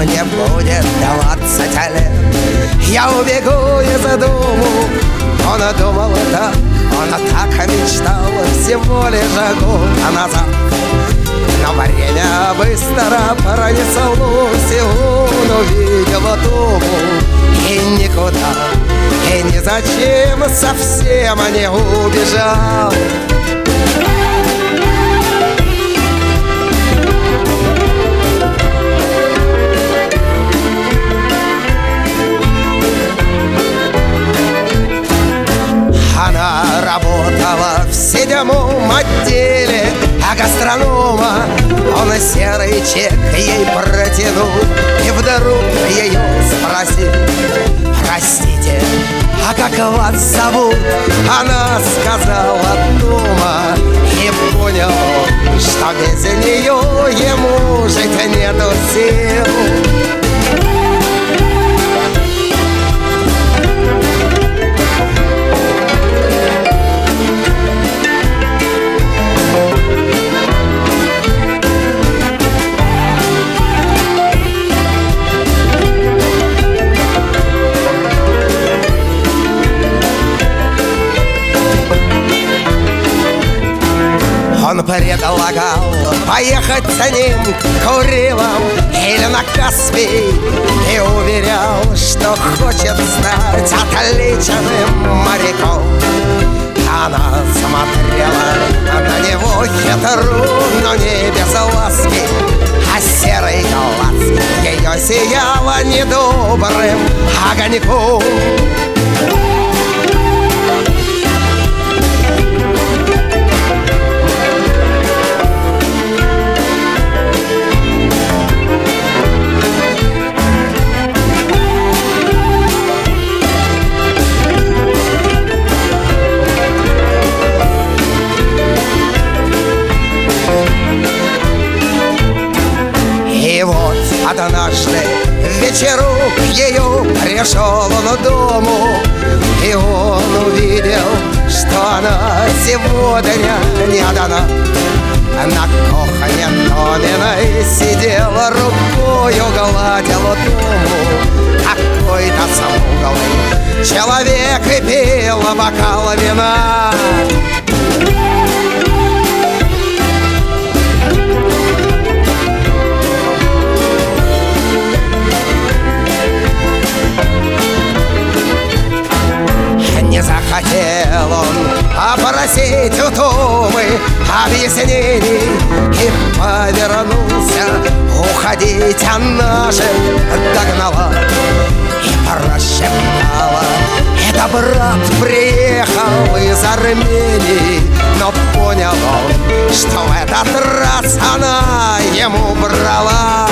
мне будет 20 лет. Я убегу из дому. Он думал так, он так мечтал всего лишь год назад. Но время быстро пронеслось, и он увидел дому. И никуда, и ни зачем совсем не убежал. Она работала в 7-м отделе гастронома. Он серый чек ей протянул и вдруг ее спросил: простите, а как вас зовут? Она сказала: Тома. И понял, что без нее ему жить нету сил. Он предлагал поехать с ним к Курилам или на Каспий и уверял, что хочет стать отличным моряком. Она смотрела на него хитро, но не без ласки, а серый глаз ее сияло недобрым огоньком. И вот однажды вечерок ее пришел он дому, и он увидел, что она сегодня не одна. На кухне Томиной сидела, рукою гладила Тому. Какой-то смуглый человек и пил бокал вина. Не захотел он попросить у Томы объяснений и повернулся уходить. Она же догнала и прошептала: это брат приехал из Армении. Но понял он, что в этот раз она ему брала.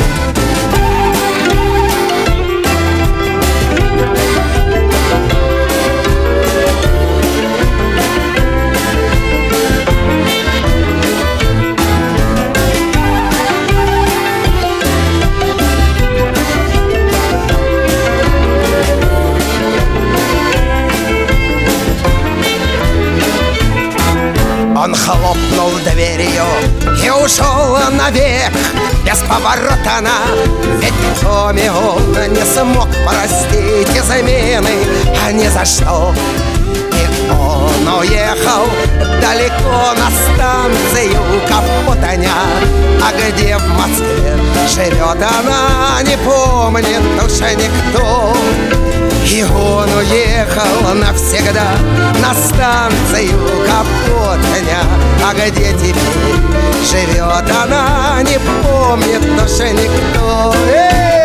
Он хлопнул дверью и ушел навек, без поворота на. Ведь Томе он не смог простить измены, а ни за что. И он уехал далеко на станцию Капотаня, а где в Москве живет она, не помнит уже никто. И он уехал навсегда на станцию Капотаня, а где теперь живет она, не помнит уже никто.